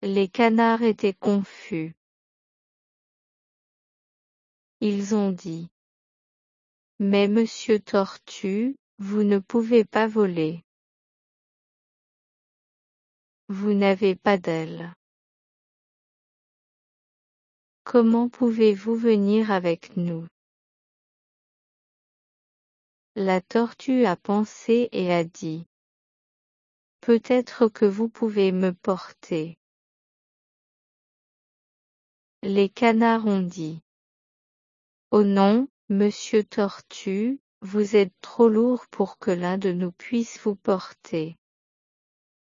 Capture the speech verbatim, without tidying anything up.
Les canards étaient confus. Ils ont dit. Mais Monsieur Tortue, vous ne pouvez pas voler. Vous n'avez pas d'ailes. Comment pouvez-vous venir avec nous? La tortue a pensé et a dit. Peut-être que vous pouvez me porter. Les canards ont dit. Oh non, Monsieur Tortue, vous êtes trop lourd pour que l'un de nous puisse vous porter.